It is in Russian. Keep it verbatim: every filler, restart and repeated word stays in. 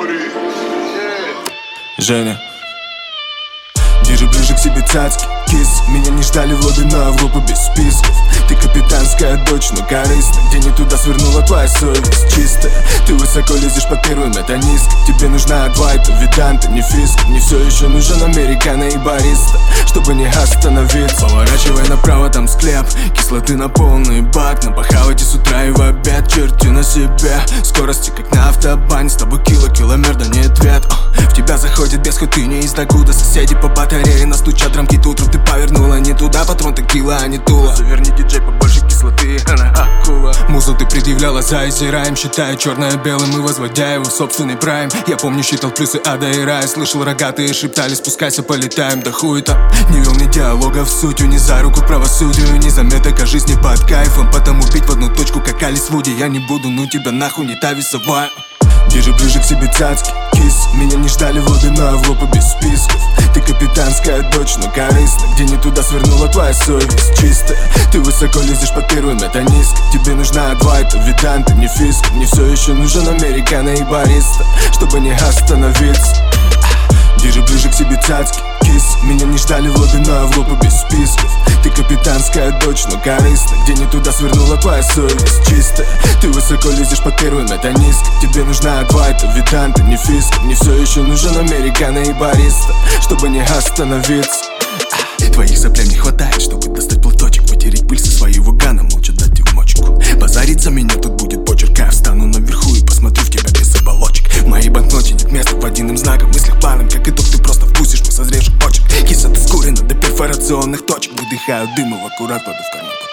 Женя, держи ближе к себе цацки, кис. Меня не ждали в лобби, но в группу без списков. Ты капитанская дочь, но корыстно. Где не туда свернула твоя совесть чистая. Ты высоко лезешь по первым, это низко. Тебе нужна адвайта, виданта, не фиск. Мне все еще нужен американо и бариста, чтобы не остановиться. Поворачивай направо, там склеп. Кислоты на полный бак. Напахавайте с утра и в обед. Черти на себя. Скорости как на автобане. С тобой кило, километр, да не ответ. В тебя заходит без хоть ты не из докуда. Соседи по батарее настучат рамки. Утром ты повернула не туда. Патрон текила, а не тула. Заверни диджей побольше кислоты, она акула. Музу ты предъявляла за изираем. Считая черное-белым и возводя его в собственный прайм. Я помню, считал плюсы ада и рая. Слышал, рогатые шептали, спускайся, полетаем. Да хуй там. Не вел ни диалога в сутью, ни за руку правосудию, ни заметок о жизни под кайфом. Потому бить в одну точку, как Алис Вуди я не буду, ну тебя нахуй не та весовая. Держи ближе к себе цацки, кис. Меня не ждали в лобби, но в лопу без списков. Ты капитанская дочь, но корыстно. Где не туда свернула твоя совесть чистая. Ты высоко лезешь по первым, это низко. Тебе нужна адвайта, виданта, не фиск. Мне все еще нужен американо и бариста, чтобы не остановиться. Держи ближе к себе цацки, кис. Меня не ждали в лобби, но в лопу без списков. Ты капитанская дочь, но корыстно. Где не туда свернула твоя совесть чистая. Ты высоко лезешь по первым, это низко. Тебе нужна адвайта, виданта, не фиск. Мне все еще нужен американо и бариста, чтобы не остановиться. Твоих соплям не хватает, чтобы достать платочек. Вытереть пыль со своего гана, молча дать в мочку. Базарить за меня тут будет почерк. Я встану наверху и посмотрю в тебя без оболочек. В моей банкноте нет места водяным знаком. В мыслях планом, как итог, ты просто вкусишь мой созревший почек. Киса ты скурена до перфорационных точек. Выдыхаю дым и аккурат кладу в карман.